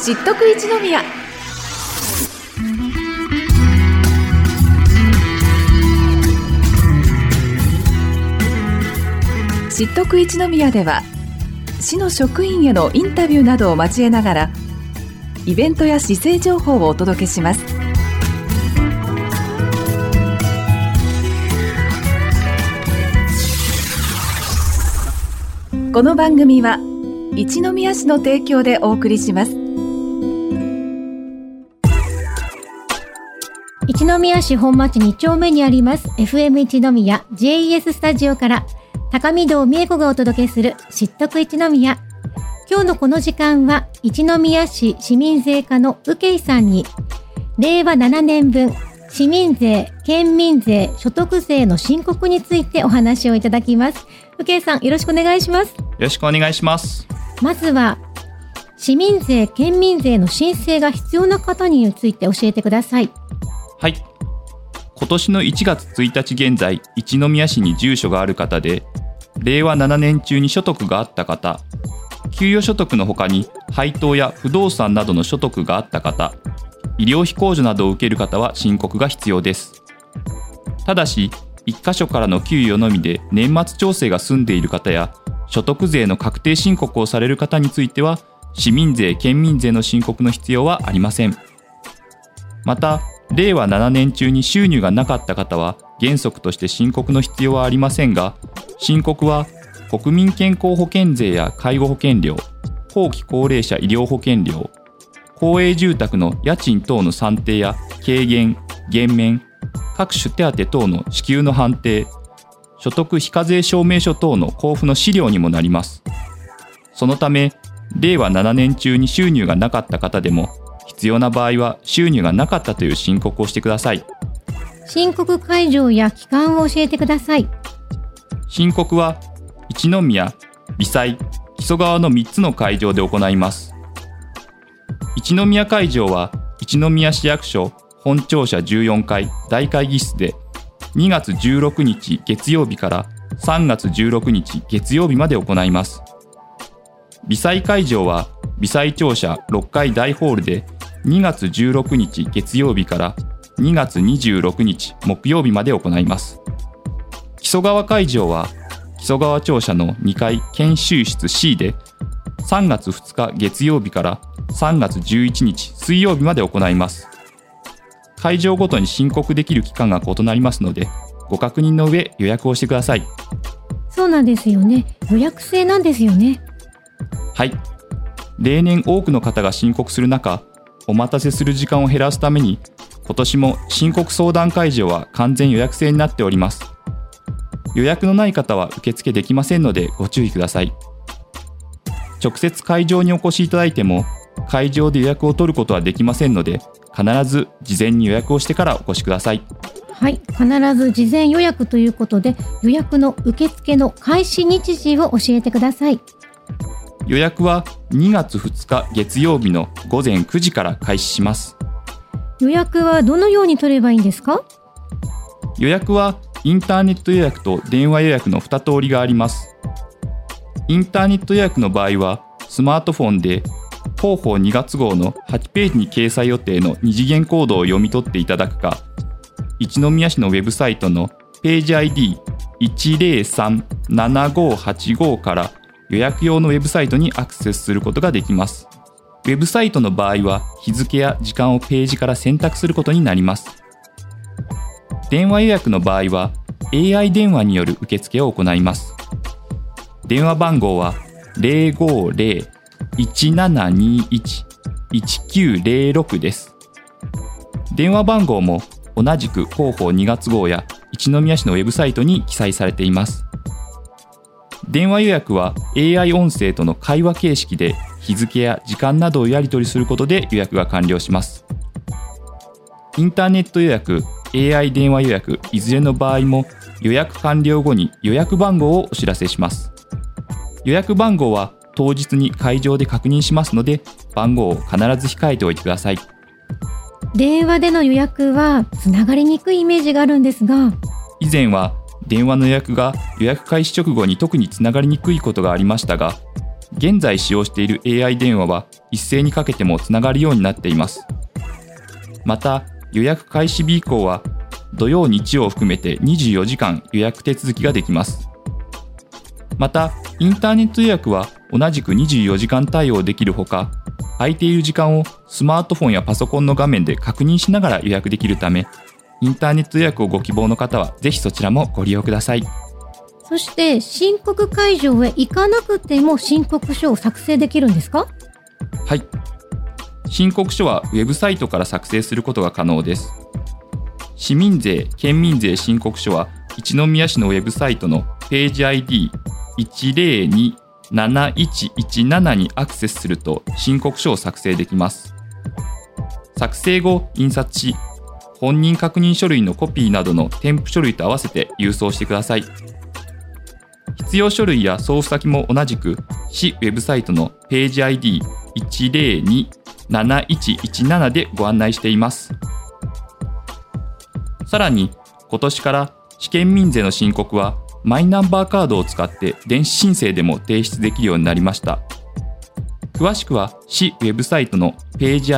知っとく一宮。知っとく一宮では、市の職員へのインタビューなどを交えながらイベントや市政情報をお届けします。この番組は一宮市の提供でお送りします。 一宮市本町2丁目にあります FM 一宮 JES スタジオから高見堂美恵子がお届けする知っとく一宮。今日のこの時間は一宮市市民税課の宇慶さんに令和7年分市民税、県民税、所得税の申告についてお話をいただきます。宇慶さん、よろしくお願いします。 よろしくお願いします。 まずは市民税、県民税の申請が必要な方について教えてください。 はい。今年の1月1日現在、一宮市に住所がある方で、令和7年中に所得があった方、給与所得の他に配当や不動産などの所得があった方、医療費控除などを受ける方は申告が必要です。ただし、1カ所からの給与のみで年末調整が済んでいる方や、所得税の確定申告をされる方については、市民税・県民税の申告の必要はありません。また、令和7年中に収入がなかった方は、原則として申告の必要はありませんが、申告は国民健康保険税や介護保険料、後期高齢者医療保険料、公営住宅の家賃等の算定や軽減、減免、各種手当等の支給の判定、所得非課税証明書等の交付の資料にもなります。そのため、令和7年中に収入がなかった方でも、必要な場合は収入がなかったという申告をしてください。 申告会場や期間を教えてください。 申告は一宮、美西、木曽川の3つの会場で行います。一宮会場は一宮市役所本庁舎14階大会議室で2月16日月曜日から3月16日月曜日まで行います。美西会場は美西庁舎6階大ホールで2月16日月曜日から2月26日木曜日まで行います。木曽川会場は木曽川庁舎の2階研修室 C で3月2日月曜日から3月11日水曜日まで行います。会場ごとに申告できる期間が異なりますので、ご確認の上予約をしてください。 そうなんですよね。予約制なんですよね。 はい。例年多くの方が申告する中、お待たせする時間を減らすために、今年も申告相談会場は完全予約制になっております。予約のない方は受付できませんのでご注意ください。直接会場にお越しいただいても、会場で予約を取ることはできませんので、必ず事前に予約をしてからお越しください。 はい、必ず事前予約ということで、予約の受付の開始日時を教えてください。 予約は2月2日月曜日の午前9時から開始します。 予約はどのように取ればいいんですか？ 予約はインターネット予約と電話予約の2通りがあります。インターネット予約の場合は、スマートフォンで広報2月号の8ページに掲載予定の2次元コードを読み取っていただくか、一宮市のウェブサイトのページ ID1037585 から予約用のウェブサイトにアクセスすることができます。ウェブサイトの場合は日付や時間をページから選択することになります。電話予約の場合は AI 電話による受付を行います。電話番号は 050-1721-1906 です。電話番号も同じく広報2月号や一宮市のウェブサイトに記載されています。電話予約は AI 音声との会話形式で日付や時間などをやり取りすることで予約が完了します。インターネット予約、AI 電話予約いずれの場合も予約完了後に予約番号をお知らせします。予約番号は当日に会場で確認しますので、番号を必ず控えておいてください。 電話での予約はつながりにくいイメージがあるんですが、 以前は電話の予約が予約開始直後に特につながりにくいことがありましたが、 現在使用している AI 電話は一斉にかけてもつながるようになっています。また、予約開始日以降は土曜日曜を含めて24時間予約手続きができます。また、インターネット予約は同じく24時間対応できるほか、空いている時間をスマートフォンやパソコンの画面で確認しながら予約できるため、インターネット予約をご希望の方はぜひそちらもご利用ください。 そして申告会場へ行かなくても申告書を作成できるんですか？ はい。申告書はウェブサイトから作成することが可能です。市民税・県民税申告書は一宮市のウェブサイトのページ ID1027117 にアクセスすると申告書を作成できます。作成後、印刷し、本人確認書類のコピーなどの添付書類と合わせて郵送してください。必要書類や送付先も同じく市ウェブサイトのページ ID1027117 でご案内しています。さらに、今年から市県民税の申告はマイナンバーカードを使って電子申請でも提出できるようになりました。詳しくは市ウェブサイトのページ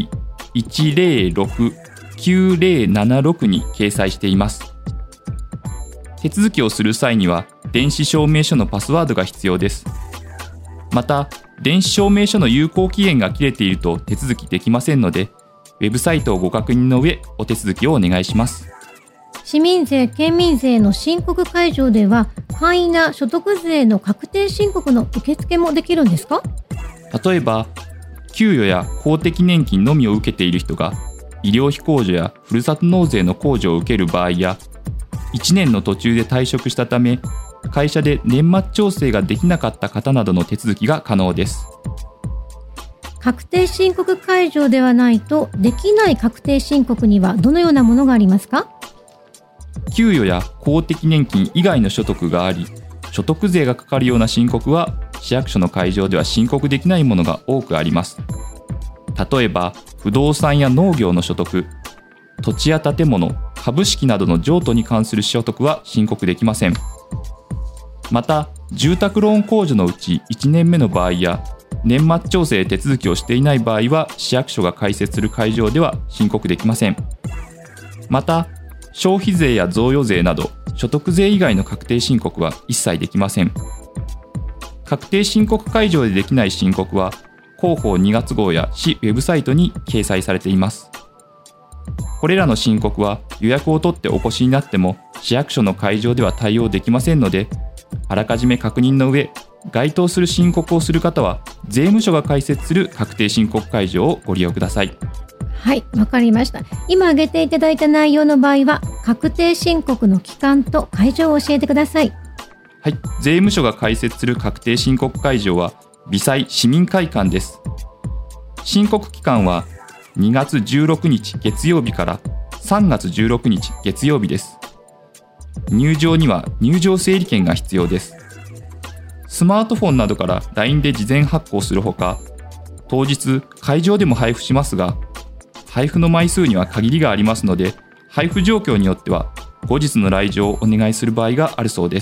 ID1069076 に掲載しています。手続きをする際には電子証明書のパスワードが必要です。また、電子証明書の有効期限が切れていると手続きできませんので、ウェブサイトをご確認の上、お手続きをお願いします。 市民税・県民税の申告会場では、簡易な所得税の確定申告の受付もできるんですか？ 例えば、給与や公的年金のみを受けている人が、医療費控除やふるさと納税の控除を受ける場合や、1年の途中で退職したため、会社で年末調整ができなかった方などの手続きが可能です。 確定申告会場ではないとできない確定申告にはどのようなものがありますか？ 給与や公的年金以外の所得があり、所得税がかかるような申告は市役所の会場では申告できないものが多くあります。例えば、不動産や農業の所得、土地や建物、株式などの譲渡に関する所得は申告できません。また、住宅ローン控除のうち1年目の場合や、年末調整手続きをしていない場合は、市役所が開設する会場では申告できません。また、消費税や贈与税など、所得税以外の確定申告は一切できません。確定申告会場でできない申告は、広報2月号や市ウェブサイトに掲載されています。これらの申告は予約を取ってお越しになっても市役所の会場では対応できませんので、あらかじめ確認の上、該当する申告をする方は税務署が開設する確定申告会場をご利用ください。 はい、わかりました。今挙げていただいた内容の場合は、確定申告の期間と会場を教えてください。 はい、税務署が開設する確定申告会場は微細市民会館です。申告期間は2月16日月曜日から3月16日月曜日です。入場には入場整理券が必要です。スマートフォンなどから LINE で事前発行するほか、当日会場でも配布しますが、配布の枚数には限りがありますので、配布状況によっては後日の来場をお願いする場合があるそうです。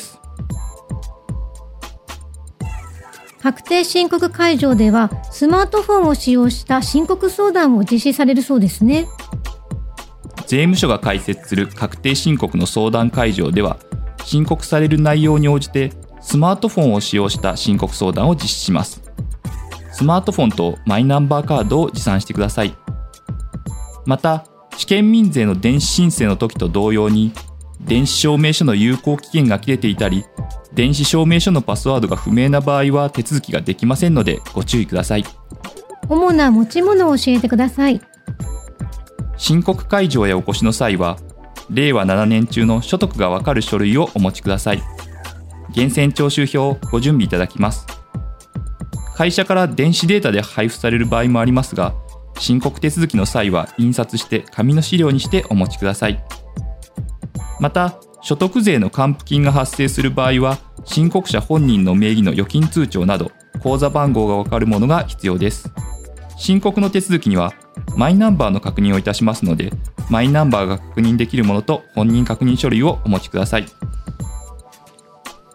確定申告会場ではスマートフォンを使用した申告相談を実施されるそうですね。 税務署が開設する確定申告の相談会場では、申告される内容に応じてスマートフォンを使用した申告相談を実施します。スマートフォンとマイナンバーカードを持参してください。また、市県民税の電子申請の時と同様に、電子証明書の有効期限が切れていたり、電子証明書のパスワードが不明な場合は手続きができませんのでご注意ください。 主な持ち物を教えてください。 申告会場へお越しの際は、令和7年中の所得がわかる書類をお持ちください。源泉徴収票をご準備いただきます。会社から電子データで配布される場合もありますが、申告手続きの際は印刷して紙の資料にしてお持ちください。また、所得税の還付金が発生する場合は、申告者本人の名義の預金通帳など、口座番号がわかるものが必要です。申告の手続きには、マイナンバーの確認をいたしますので、マイナンバーが確認できるものと本人確認書類をお持ちください。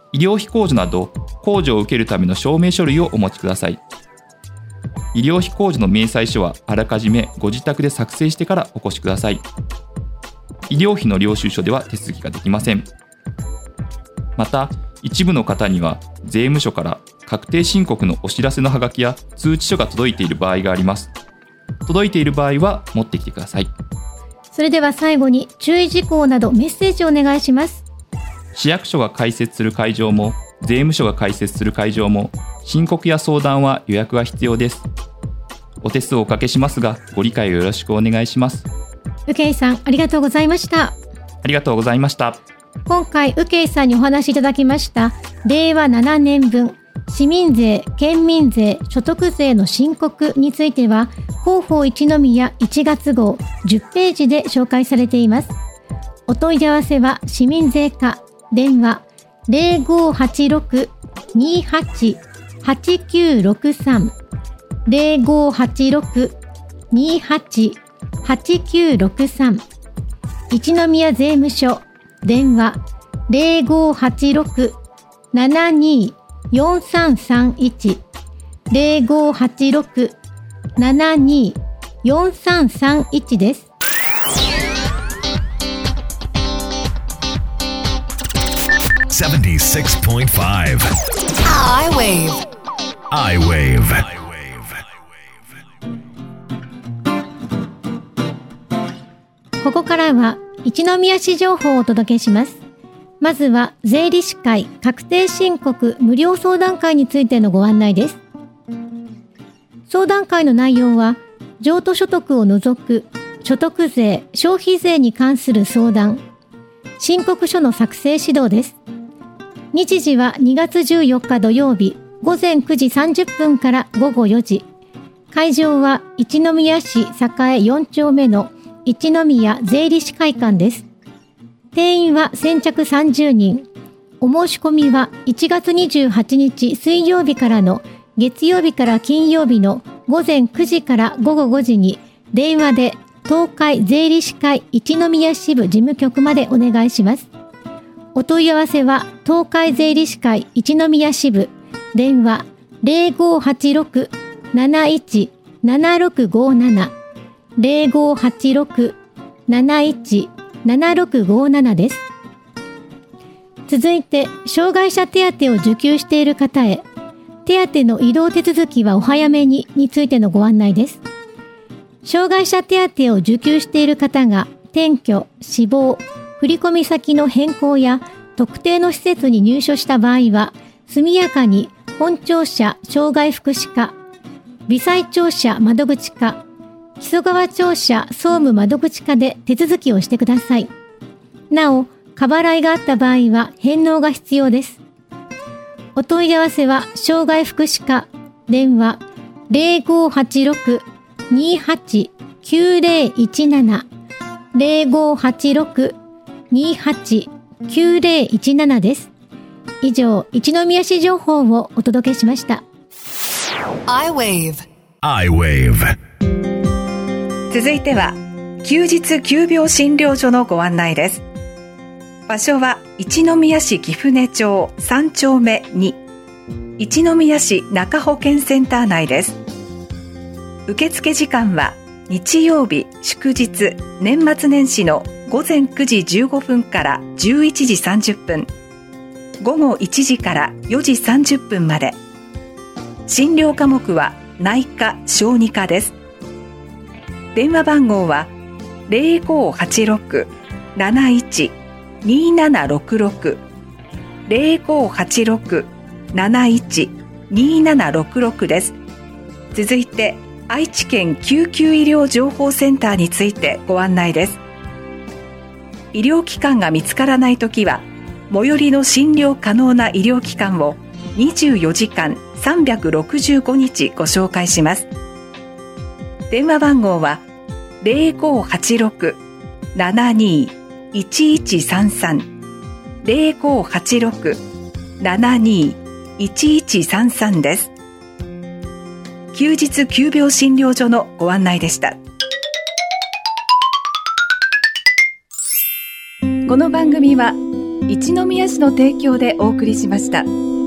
医療費控除など控除を受けるための証明書類をお持ちください。医療費控除の明細書はあらかじめご自宅で作成してからお越しください。医療費の領収書では手続きができません。また、一部の方には税務署から確定申告のお知らせのハガキや通知書が届いている場合があります。届いている場合は持ってきてください。 それでは最後に注意事項などメッセージをお願いします。 市役所が開設する会場も税務署が開設する会場も申告や相談は予約が必要です。お手数をおかけしますがご理解をよろしくお願いします。 宇慶さん、ありがとうございました。 ありがとうございました。 今回宇慶さんにお話しいただきました令和7年分市民税、県民税、所得税の申告については広報一宮1月号10ページで紹介されています。お問い合わせは市民税課電話 0586-28-8963 0586-28-8963 一宮税務署電話 0586-72-4331 0586-72-4331 です。 76.5 I-Wave ここからは一宮市情報をお届けします。まずは税理士会確定申告無料相談会についてのご案内です。相談会の内容は譲渡所得を除く所得税、消費税に関する相談、申告書の作成指導です。日時は2月14日土曜日午前9時30分から午後4時。会場は一宮市栄4丁目の一宮税理士会館です。定員は先着30人。お申し込みは1月28日水曜日からの月曜日から金曜日の午前9時から午後5時に電話で東海税理士会一宮支部事務局までお願いします。お問い合わせは東海税理士会一宮支部電話 0586-717657 0586-717657 です。続いて、障害者手当を受給している方へ、手当の移動手続きはお早めについてのご案内です。障害者手当を受給している方が、転居、死亡、振込先の変更や特定の施設に入所した場合は、速やかに本庁舎障害福祉課、微細庁舎窓口課、木曽川庁舎総務窓口課で手続きをしてください。なお、過払いがあった場合は返納が必要です。お問い合わせは障害福祉課電話 0586-28-9017 0586-28-9017 です。以上、一宮市情報をお届けしました。 I-Wave 続いては休日急病診療所のご案内です。場所は一宮市貴船町3丁目2一宮市中保健センター内です。受付時間は日曜日祝日年末年始の午前9時15分から11時30分午後1時から4時30分まで。診療科目は内科小児科です。電話番号は 0586-71-2766 0586-71-2766 です。続いて愛知県救急医療情報センターについてご案内です。医療機関が見つからないときは最寄りの診療可能な医療機関を24時間365日ご紹介します。電話番号は 0586-72-1133 0586-72-1133 です。休日急病診療所のご案内でした。この番組は一宮市の提供でお送りしました。